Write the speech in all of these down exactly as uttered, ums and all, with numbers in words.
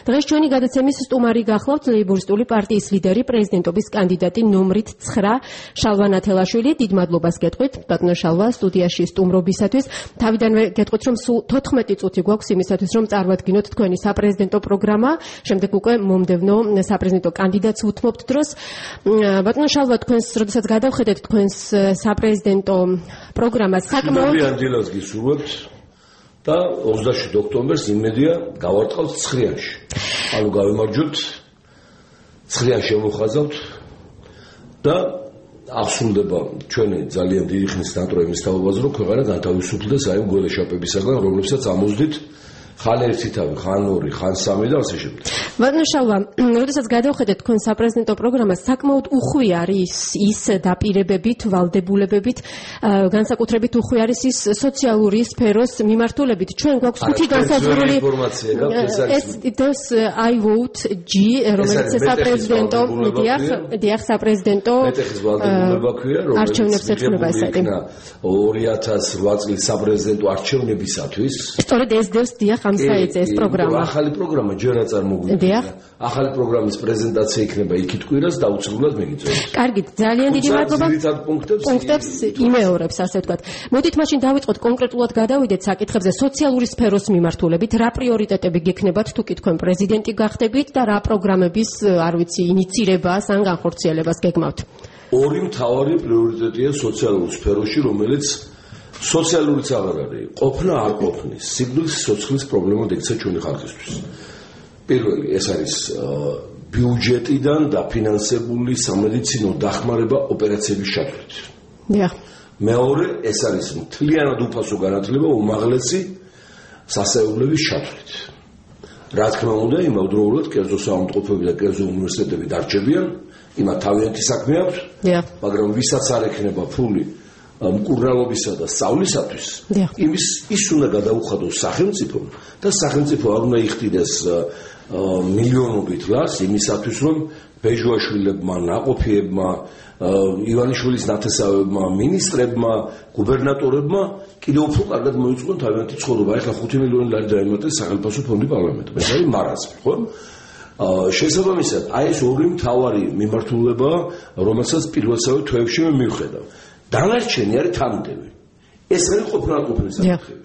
დღეს ჩვენი გადაცემის სტუმარი გახლავთ ლეიბორისტული პარტიის ლიდერი, პრეზიდენტობის კანდიდატი ნომრით ცხრა შალვა ნათელაშვილი. დიდ მადლობას გეტყვით, ბატონო შალვა, სტუდიაში სტუმრობისათვის. თავიდანვე გეტყვით, რომ სულ თოთხმეტი წუთი გვაქვს იმისათვის, რომ წარმოვადგინოთ თქვენი საპრეზიდენტო პროგრამა. შემდეგ უკვე მომდევნო საპრეზიდენტო კანდიდატს უთმობთ დროს. ბატონო შალვა, თქვენს როდესაც გადავხედეთ თქვენს საპრეზიდენტო პროგრამას, საკმაოდ დილას გისურვებთ და ოცდაშვიდი ოქტომბერს იმედია გავარტყავთ ცხრიანში. ანუ გავიმარჯვოთ, ცხრიანში შემოვხაზავთ და აღსრულდება ჩვენი ძალიან დიდი ხნის დატოვების თავობაზე, რომ ქვეყანა განთავისუფლდეს აი გველეშაპებისაგან, რომლებსაც ამოძდით ხან ერთი თავი, ხან ორი, ხან სამი და ასე შემდეგ. ბატონო შალვა, როდესაც გადავხედეთ თქვენ საპრეზიდენტო პროგრამას, საკმაოდ უხვი არის ის დაპირებებით, ვალდებულებებით, განსაკუთრებით უხვი არის ის სოციალური სფეროს მიმართულებით. ჩვენ გვაქვს ხუთი განსაზღვრული ინფორმაცია გაქვს, ეს ეს I vote G, რომელიც საპრეზიდენტო, დიახ, დიახ, საპრეზიდენტო მეტეხის ვალდებულება ქვია, რომელიც არჩევნებს ეხება ეს არის. ორი ათას ოთხ წლის საპრეზიდენტო არჩევნებისათვის. სწორედ ეს დევს დიახ ამ საიტზე ეს პროგრამა. ახალი პროგრამა ჯერ არ წარმოგვიდგება. ახალი პროგრამის პრეზენტაცია იქნება იქით კვირას და უცბად მეგიწევთ. კარგით, ძალიან დიდი მადლობა. პუნქტებს იმეორებს, ასე ვთქვათ. მოდით მაშინ დავიწყოთ კონკრეტულად გადავიდეთ საკითხებზე სოციალური სფეროს მიმართულებით, რა პრიორიტეტები გექნებათ თუ კი თქვენ პრეზიდენტი გახდებით და რა პროგრამების, არ ვიცი, ინიცირებას ან განხორციელებას გეგმავთ. ორი მთავარი პრიორიტეტია სოციალურ სფეროში, რომელიც სოციალურიც აღარ არის, ყოფნა არ ყოფნის, სიკვდილის სიცოცხლის პრობლემა დექცა ჩვენი ხალხისთვის. პირველი ეს არის ბიუჯეტიდან დაფინანსებული სამედიცინო დახმარება ოპერაციების ჩათვლით. დიახ. მეორე ეს არის მთლიანად უფასო განათლება უმაღლესი სასწავლებლების ჩათვლით. რა თქმა უნდა, იმავდროულად კერძო საავადმყოფოები და კერძო უნივერსიტეტები დარჩებიან, იმათ თავიანთი საქმე აქვს, მაგრამ ვისაც არ ექნება ფული მკურნალობისა და სწავლისათვის, იმის ის უნდა გადაუხადოს სახელმწიფომ და სახელმწიფო არ უნდა იხდიდეს მილიონობით ლარს იმისათვის, რომ ბეჟუაშვილებმა, ნაყოფიებმა, ივანიშვილის ნათესავებმა, მინისტრებმა, გუბერნატორებმა კიდევ უფრო კარგად მოიწყონ თავიანთი ცხოვრება. ეხლა ხუთი მილიონი ლარი დაემატეს სახელმწიფო ფონდი პარლამენტმა. ეს არის მარაზმი, ხო? შესაბამისად, აი ეს ორი მთავარი მიმართულება, რომელსაც პირველსავე თვეებში მე მივხედავ. დანარჩენი არის თანმიმდევრი. ეს არის ყოფნა არ ყოფნის საკითხი.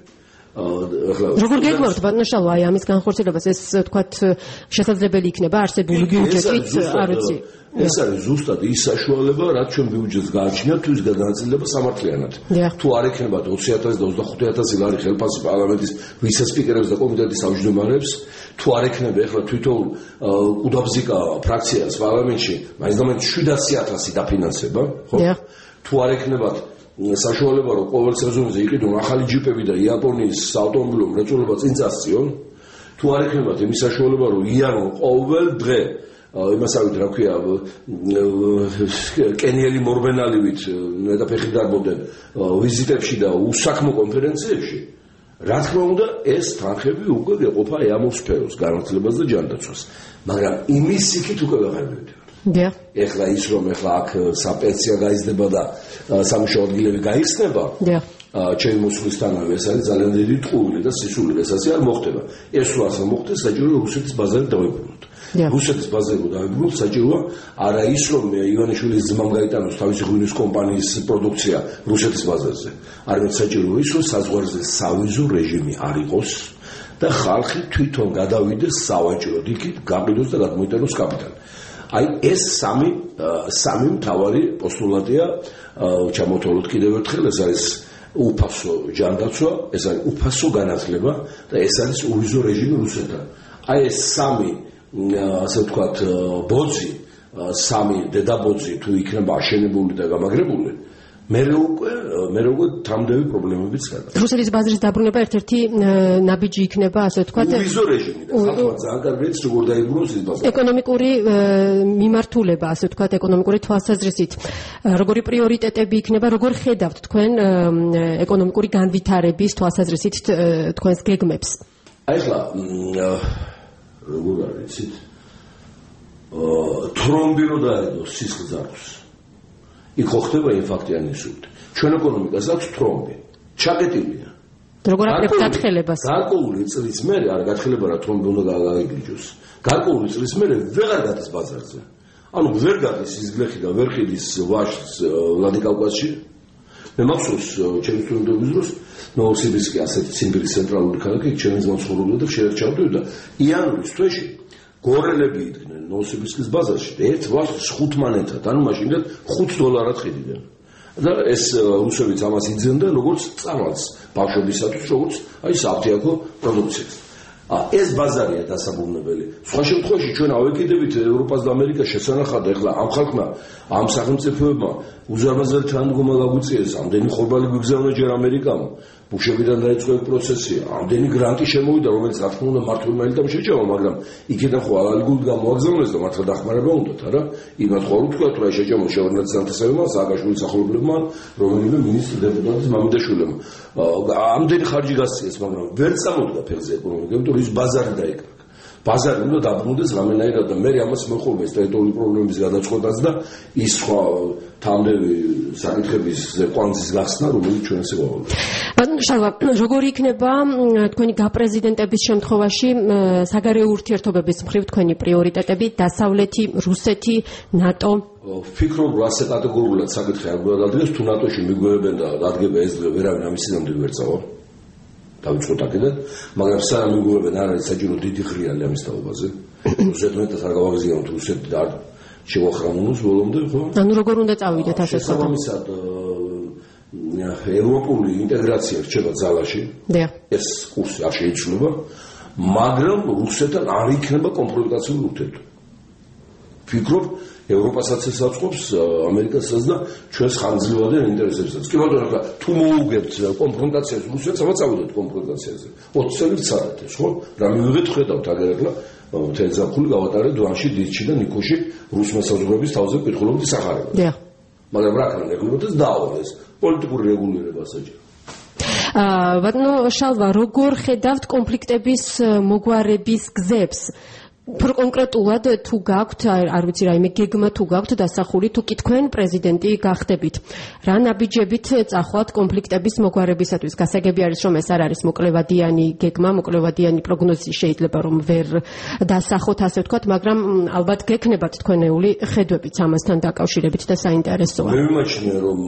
როგორ გეგმავთ ბატონო შალვა აი ამის განხორციელებას? ეს თქვათ შესაძლებელი იქნება არსებული ბიუჯეტით, არ ვიცი. ეს არის ზუსტად ის საშუალება, რაც ჩვენ ბიუჯეტს გააჩნიათ თუ ის გადააწილება სამართლიანად. თუ არ ექნებათ ოცი ათასი და ოცდახუთი ათასი ლარი ხელფასი პარლამენტის ვიცე-სპიკერებს და კომიტეტის თავმჯდომარებს, თუ არ ექნება ახლა თვითონ უდაბზიკა ფრაქციას პარლამენტში, მაინც და მაინც შვიდასი ათასი დაფინანსება, ხო? თუ არ ექნებათ საშუალება, რომ ყოველ სეზონზე იყიდონ ახალი ჯიპები და იაპონიის საავტომობილო მრეწველობა წინ წასწიონ, თუ არ ექნებათ იმის საშუალება, რომ იანონ ყოველ დღე იმასავით რა ქვია კენიელი მორბენალივით და ფეხი დარბოდნენ ვიზიტებში და უსაქმო კონფერენციებში, რა თქმა უნდა ეს თანხები უკვე ეყოფა ეამოს სფეროს განათლებას და ჯანდაცვას, მაგრამ იმის იქით უკვე აღარ მივიდივარ. ეხლა ის რომ ეხლა აქ საპენსია გაიზრდება და სამუშაო ადგილები გაიხსნება, ჩემი მოსვლისთანავე ეს არის ძალიან დიდი ტყუილი და სისული, რასაც არ მოხდება. ეს რო ასე მოხდეს, საჭიროა რუსეთის ბაზარი დავიბრუნოთ. რუსეთის ბაზარი რო დავიბრუნოთ, საჭიროა არა ის რომ ივანიშვილის ძმამ გაიტანოს თავისი ღვინის კომპანიის პროდუქცია რუსეთის ბაზარზე, არამედ საჭიროა ის რომ საზღვარზე სავიზო რეჟიმი არ იყოს და ხალხი თვითონ გადავიდეს სავაჭროდ, იქით გაყიდოს და გადმოიტანოს კაპიტალი. აი ეს სამი სამი მთავარი პოსტულატია ჩამოთვალოთ კიდევ ერთხელ, ეს არის უფასო ჯანდაცვა, ეს არის უფასო განათლება და ეს არის უვიზო რეჟიმი რუსეთთან. აი ეს სამი ასე ვთქვათ ბოძი, სამი დედაბოძი თუ იქნება აშენებული და გამაგრებული, მე უკვე მე უკვე თამდევი პრობლემებიც გადა. რუსეთის ბაზრის დაბრუნება ერთ-ერთი ნაბიჯი იქნება, ასე ვთქვათ, უვიზო რეჟიმი და ხალხმა ძალიან კარგად როგორ დაიბრუნოს ის ბაზარი. ეკონომიკური მიმართულება, ასე ვთქვათ, ეკონომიკური თვალსაზრისით, როგორი პრიორიტეტები იქნება, როგორ ხედავთ თქვენ ეკონომიკური განვითარების თვალსაზრისით თქვენს გეგმებს? აი ხლა როგორ არის იცით? თრომბი რო დაედოს სისხლძარღვს. იქ ხო ხდება ინფარქტიანი ინსულტი. ჩვენ ეკონომიკას აქვს თრომბი. ჩაკეტილია. როგორ აკეთებთ გათხელებას? გარკვეული წლის მერე, არა გათხელება რა თქმა უნდა უნდა გაიგრიჯოს. გარკვეული წლის მერე ვეღარ გადის ბაზარზე. ანუ ვერ გადის ის გლეხი და ვერ ხედის ვაშს ვლადიკავკაზში. მე მახსოვს ჩემს სტუდენტობის დროს ნოვოსიბირსკი ასეთი ციმბირის ცენტრალური ქალაქი ჩემს მოცხოვრობდა და შეერჩავდი და იანვრის თვეში გორელები იდგნენ ნოვოსიბირსკის ბაზარში და ერთ ვაშს ხუთ მონეტად, ანუ მაშინდელ ხუთ დოლარად ხიდდნენ. და ეს რუსებიც ამას იძენდა როგორც წამალს ბავშვებისათვის, როგორც აი საფთიაქო პროდუქციას. ეს ბაზარია დასაბუნებელი. სხვა შემთხვევაში ჩვენ ავეკიდებით ევროპას და ამერიკას შესანახად ეხლა ამ ხალხმა, ამ სახელმწიფოებმა უზარმაზარი თანადგომა გაგვიწიეს, ამდენი ხორბალი გვიგზავნა ჯერ ამერიკამ, ბუშებიდან დაიწყო პროცესი, ამდენი გრანტი შემოვიდა, რომელიც რა თქმა უნდა მართლმელიდან შეჭამა, მაგრამ იქიდან ხო ალგულ გამოაგზავნეს და მართლა დახმარება უნდათ, არა? იმათ ხო ვთქვა, რომ შეჭამა შეურნეცის ანთესებმა, სააკაშვილის ახლობლებმა, რომელიმე მინისტრი დეპუტატის მამიდაშვილებმა. ამდენი ხარჯი გასციეს, მაგრამ ვერ წამოდგა ფეხზე ეკონომიკა, იმიტომ რომ ის ბაზარი დაიკარგა. ბაზარი უნდა დაბრუნდეს რამენაირად და მე ამას მოხდა ეს ტერიტორიული პრობლემების გადაწყვეტას და ის სხვა თამდები საკითხების კვანძის გახსნა, რომელიც ჩვენ ესე გვაქვს. ბატონო შალვა, როგორი იქნება თქვენი გაპრეზიდენტების შემთხვევაში საგარეო ურთიერთობების მხრივ თქვენი პრიორიტეტები, დასავლეთი, რუსეთი, ნატო? ვფიქრობ, რომ ასე კატეგორიულად საკითხი არ გვადადგეს, თუ ნატოში მიგვევებენ და დადგება ეს დღე, ვერავინ ამისინამდე ვერ წავა. დავიწყოთ აქედან, მაგრამ სანამ მიგვევებენ არ არის საჭირო დიდი ხრიალი ამის თაობაზე. რუსეთმეტად არ გავაღიზიანოთ რუსეთი და არ შევახრამუნოს ბოლომდე, ხო? ანუ როგორ უნდა წავიდეთ ასე ვთქვათ? შესაბამისად ევროპული ინტეგრაცია რჩება ძალაში. დიახ. ეს კურსი არ შეიცვლება, მაგრამ რუსეთთან არ იქნება კონფრონტაციული ურთიერთობა. ვფიქრობ, ევროპასაც ესაწყობს, ამერიკასაც და ჩვენს ხანგრძლივადიან ინტერესებსაც. კი ბატონო, თუ მოუგებთ კონფრონტაციას რუსეთს, ამა წავიდეთ კონფრონტაციაზე. ოცი წელი ვცადეთ, ხო? რა მივიღეთ ხედავთ აგერ ახლა მთელი ზაფხული გავატარეთ დვანში, დიცში და ნიკოში რუსმა საზღვრების თავზე კითხულობდი სახარება. დიახ. მაგრამ რა ქნა რეგულირებას დაავალეს პოლიტიკური რეგულირება საჭირო. აა ბატონო შალვა, როგორ ხედავთ კონფლიქტების მოგვარების გზებს? უფრო კონკრეტულად თუ გაქვთ, არ ვიცი რაიმე გეგმა თუ გაქვთ დასახული, თუ კი თქვენ პრეზიდენტი გახდებით, რა ნაბიჯებით წახვალთ კონფლიქტების მოგვარებისათვის? გასაგები არის, რომ ეს არ არის მოკლევადიანი გეგმა, მოკლევადიანი პროგნოზი შეიძლება რომ ვერ დასახოთ, ასე ვთქვათ, მაგრამ ალბათ გექნებათ თქვენეული ხედვებიც ამასთან დაკავშირებით და საინტერესოა. მე ვიმაჩნია, რომ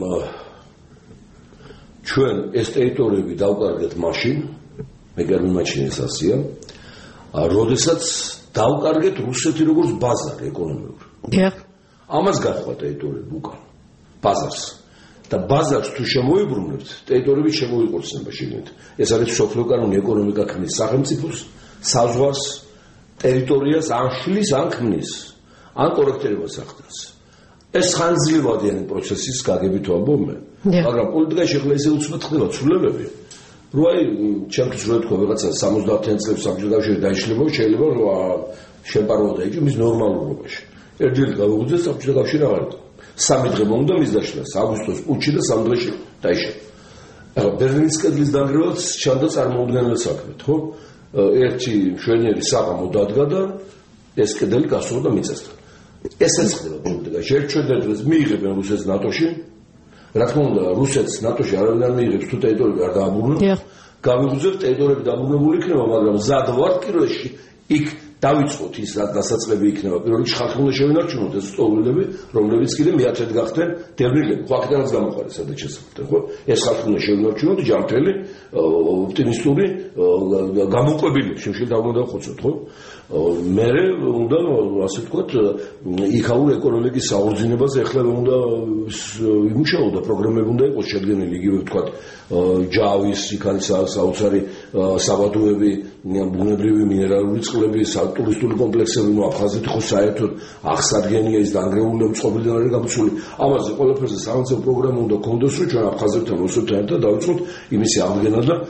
ჩვენ ეს ტერიტორიები დავკარგეთ მაშინ, მე გარ ვიმაჩნია ეს ასია, როდესაც დავკარგეთ რუსეთი როგორც ბაზარი ეკონომიკური. დიახ. ამას გახვდა ტერიტორიები უკან. ბაზარს. და ბაზარს თუ შემოიბრუნებთ, ტერიტორიები შემოიყორცნება შიგნით. ეს არის სოფლიო კანონი, ეკონომიკა ქმნის სახელმწიფოს, საზღვარს, ტერიტორიას ან შლის, ან ქმნის, ან კორექტირებას ახდენს. ეს ხანძრივადიანი პროცესის გაგებით ვამბობ მე. მაგრამ პოლიტიკაში ახლა ისე უცბად ხდება ცვლილებები. რო აი ჩემთვის რო თქვა ვიღაცა სამოცდაათიან წლებს საბჭოთა კავშირი დაიშლება, შეიძლება რომ შეპარვოდა იგი მის ნორმალურობაში. ერთჯერ გავუძე საბჭოთა კავშირი აღარ იყო. სამი დღე მომდა მის დაშლას, აგვისტოს პუტჩი და სამ დღეში დაიშალა. ახლა ბერლინის კედლის დანგრევაც ჩანდა წარმოუდგენელ საქმედ, ხო? ერთი მშვენიერი საღამო დადგა და ეს კედელი გასულა და მიწასთან. ესეც ხდება პოლიტიკაში. ერთ ჩვენდღეს მიიღებენ რუსეთს ნატოში. რა თქმა უნდა, რუსეთს ნატოში არავინ არ მიიღებს, თუ ტერიტორიები არ დააბრუნოს. გავიგრძელოთ, ტერიტორიები დაბრუნებული იქნება, მაგრამ მზად ვართ პირველში იქ დავიწყოთ ის დასაწყები იქნება. პირველ რიგში ხალხი უნდა შევინარჩუნოთ ეს სტოლილები, რომლებიც კიდე მეათედ გახდნენ დევნილები. ხო, აქედანაც გამოყარეს სადაც შესაძლოა, ხო? ეს ხალხი უნდა შევინარჩუნოთ ჯანმრთელი, ოპტიმისტური, გამოყვებილი, შიმშილ უნდა ხოცოთ, ხო? მე უნდა ასე ვთქვათ, იქაურ ეკონომიკის საორდინებაზე ახლა უნდა იმუშაოდა, პროგრამები უნდა იყოს შედგენილი, იგივე ვთქვათ, ჯავის, იქ არის საოცარი საბადოები, ბუნებრივი მინერალური წყლები, ტურისტული კომპლექსები, ნუ აფხაზეთი ხო საერთოდ აღსადგენია, ის დანგრეულები წყობილიდან არის გამოსული. ამაზე ყველაფერზე სამეცნიერო პროგრამა უნდა გქონდეს, რომ ჩვენ აფხაზეთთან, რუსეთთან ერთად დავიწყოთ იმისი აღდგენა და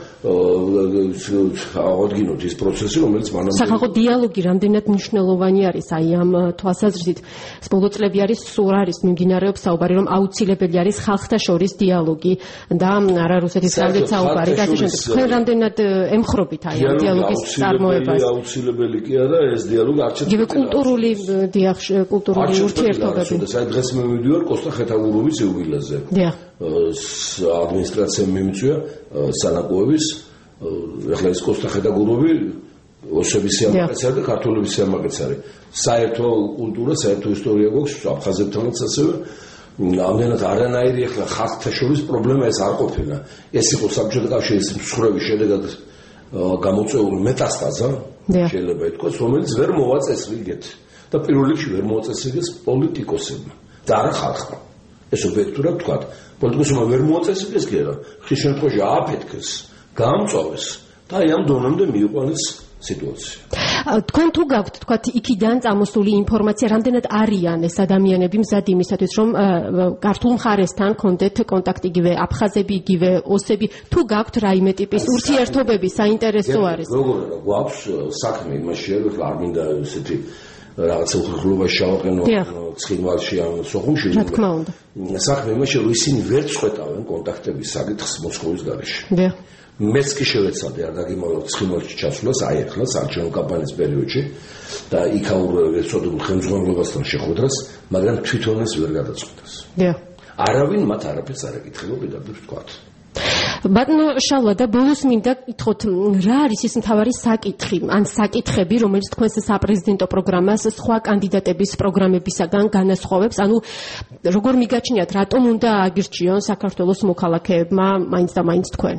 აღადგინოთ ის პროცესი, რომელიც მანამდე სახალხო დიალოგი რამდენად მნიშვნელოვანი არის აი ამ თვალსაზრისით. ბოლო წლები არის სულ არის მიმდინარეობს საუბარი, რომ აუცილებელი არის ხალხთა შორის დიალოგი და არა რუსეთის გარდაც საუბარი და ასე შემდეგ. თქვენ რამდენად ემხრობით აი ამ დიალოგის წარმოებას? აუცილებელი კი არა, ეს დიალოგი არ შედგება. იგივე კულტურული დიახ, კულტურული ურთიერთობები. საერთოდ დღეს მე მივიდივარ კოსტა ხეთაგუროვის ეუბილაზე. დიახ. ადმინისტრაციამ მიმიწვია სანაკოების ეხლა ეს კოსტახედა გუროვი ოსების სიამაყეც არის და ქართველების სიამაყეც არის. საერთო კულტურა, საერთო ისტორია გვაქვს აფხაზებთანაც ასევე. ამდენად არანაირი ახლა ხალხთა შორის პრობლემა ეს არ ყოფილა. ეს იყო საბჭოთა კავშირის მსხვერპლის შედეგად გამოწვეული მეტასტაზა, შეიძლება ითქვას, რომელიც ვერ მოვაწესრიგეთ და პირველ რიგში ვერ მოაწესრიგეს პოლიტიკოსებმა და არა ხალხმა. ეს ობიექტურად ვთქვა, პოლიტიკოსებმა ვერ მოაწესრიგეს კი არა, ხშირ შემთხვევაში ააფეთქეს, გაამწვავეს და აი ამ დონემდე მიიყვანეს სიტუაცია. თქვენ თუ გაქვთ თქვა იქიდან წამოსული ინფორმაცია, რამდენად არიან ეს ადამიანები მზად იმისათვის, რომ ქართულ მხარესთან კონდეთ კონტაქტი იგივე აფხაზები, იგივე ოსები, თუ გაქვთ რაიმე ტიპის ურთიერთობები, საინტერესო არის. როგორ გვაქვს საქმე იმაში, რომ არ მინდა ესეთი რაღაცა უხერხულობაში შევაყენო ცხინვალში ან სოხუმში. რა თქმა უნდა. საქმე იმაში, რომ ისინი ვერ წყვეტავენ კონტაქტების საკითხს მოსკოვის გარეშე. დიახ. მეც კი შევეცადე არ დაგიმალავ ცხინვალში ჩასვლას, აი ახლა საარჩევნო კამპანიის პერიოდში და იქაურ ეცოდულ ხელმძღვანელობასთან შეხვედრას, მაგრამ თვითონაც ვერ გადაწყვეტეს. დიახ. არავინ მათ არაფერს არ ეკითხება, პირდაპირ ვთქვათ. ბატონო შალვა და ბოლოს მინდა გითხოთ, რა არის ის მთავარი საკითხი, ან საკითხები, რომელიც თქვენს საპრეზიდენტო პროგრამას სხვა კანდიდატების პროგრამებისაგან განასხვავებს, ანუ როგორ მიგაჩნიათ, რატომ უნდა აგირჩიონ საქართველოს მოქალაქეებმა მაინც და მაინც თქვენ?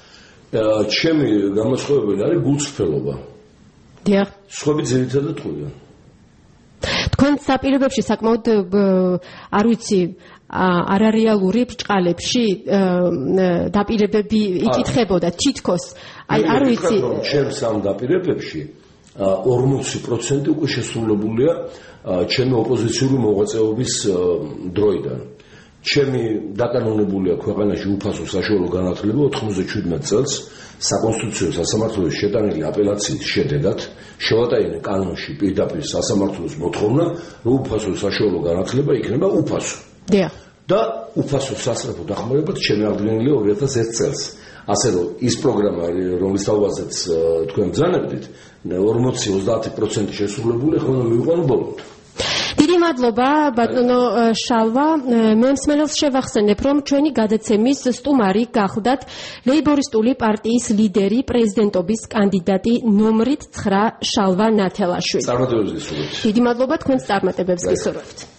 ჩემი განმასხვავებელი არის გულწრფელობა. დიახ. სხვები ძირითადად ყვიან. თქვენ საპირებებში საკმაოდ არ ვიცი არარეალური ბრჭყალებში დაპირებები იკითხებოდა თითქოს. აი არ ვიცი. ჩემს ამ დაპირებებში ორმოცი პროცენტი უკვე შესრულებულია ჩემი ოპოზიციური მოღვაწეობის დროიდან. ჩემი დაკანონებულია ქვეყანაში უფასო საშუალო განათლება ოთხმოცდაშვიდმეტ წელს საკონსტიტუციო სასამართლოს შეტანილი აპელაციის შედეგად შევატაინე კანონში პირდაპირ სასამართლოს მოთხოვნა, რომ უფასო საშუალო განათლება იქნება უფასო. დიახ. და უფასო სასწრაფო დახმარებაც ჩემი აღდგენილია ორი ათას ერთ წელს. ასე რომ ის პროგრამა, რომლის თავაზეც თქვენ ბრძანებდით, ორმოცი ოცდაათი პროცენტი შესრულებული, ხოლმე მივიყვანო ბოლომდე. დიდი მადლობა ბატონო შალვა. მე მსმენელს შევახსენებ, რომ ჩვენი გადაცემის სტუმარი გახლდათ ლეიბორისტული პარტიის ლიდერი, პრეზიდენტობის კანდიდატი ნომრით ცხრა შალვა ნათელაშვილი. წარმატებებს გისურვებთ. დიდი მადლობა თქვენს წარმატებებს გისურვებთ.